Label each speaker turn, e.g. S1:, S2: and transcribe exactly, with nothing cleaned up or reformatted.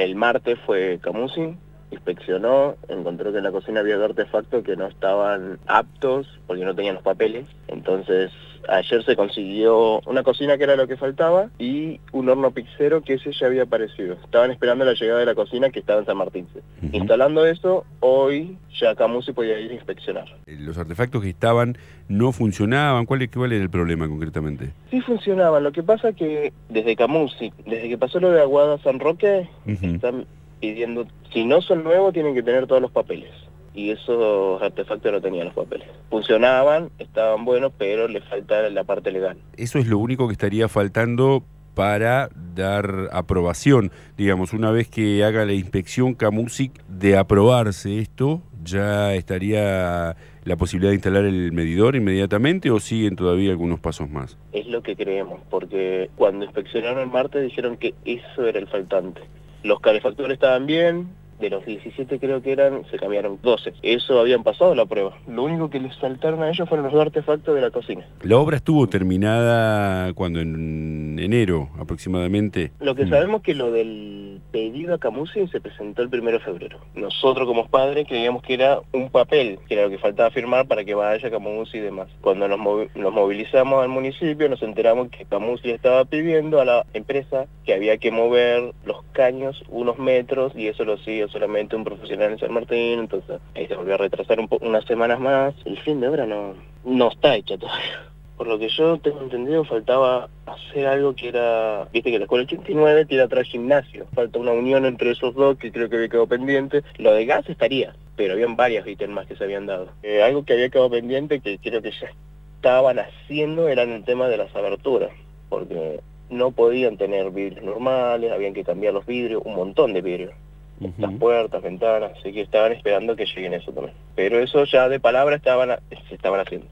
S1: El martes fue Camusi, inspeccionó, encontró que en la cocina había dos artefactos que no estaban aptos porque no tenían los papeles. Entonces ayer se consiguió una cocina que era lo que faltaba y un horno pizzero que ese ya había aparecido. Estaban esperando la llegada de la cocina que estaba en San Martín. Uh-huh. Instalando eso, hoy ya Camusi podía ir a inspeccionar.
S2: Los artefactos que estaban no funcionaban. ¿Cuál, cuál era el problema concretamente?
S1: Sí funcionaban. Lo que pasa que desde Camusi, desde que pasó lo de Aguada San Roque, uh-huh. están pidiendo, si no son nuevos, tienen que tener todos los papeles. Y esos artefactos no tenían los papeles. Funcionaban, estaban buenos, pero les falta la parte legal.
S2: Eso es lo único que estaría faltando para dar aprobación. Digamos, una vez que haga la inspección Camusi, de aprobarse esto, ¿ya estaría la posibilidad de instalar el medidor inmediatamente o siguen todavía algunos pasos más?
S1: Es lo que creemos, porque cuando inspeccionaron el martes dijeron que eso era el faltante. Los calefactores estaban bien, de los diecisiete creo que eran, se cambiaron doce. Eso habían pasado la prueba. Lo único que les faltaron a ellos fueron los dos artefactos de la cocina.
S2: ¿La obra estuvo terminada cuando en enero aproximadamente?
S1: Lo que sabemos es que lo del pedido a Camusi se presentó el primero de febrero. Nosotros como padres creíamos que era un papel, que era lo que faltaba firmar para que vaya Camusi y demás. Cuando nos, movi nos movilizamos al municipio nos enteramos que Camusi estaba pidiendo a la empresa que había que mover los caños unos metros y eso lo hacía solamente un profesional en San Martín, entonces ahí se volvió a retrasar un unas semanas más. El fin de obra no, no está hecha todavía. Por lo que yo tengo entendido, faltaba hacer algo que era, viste que la escuela ochenta y nueve tiene atrás gimnasio, falta una unión entre esos dos que creo que había quedado pendiente. Lo de gas estaría, pero habían varias ítems más que se habían dado. Eh, algo que había quedado pendiente, que creo que ya estaban haciendo, era el tema de las aberturas, porque no podían tener vidrios normales, habían que cambiar los vidrios, un montón de vidrios. Uh-huh. Las puertas, ventanas, así que estaban esperando que lleguen eso también. Pero eso ya de palabra estaban, se estaban haciendo.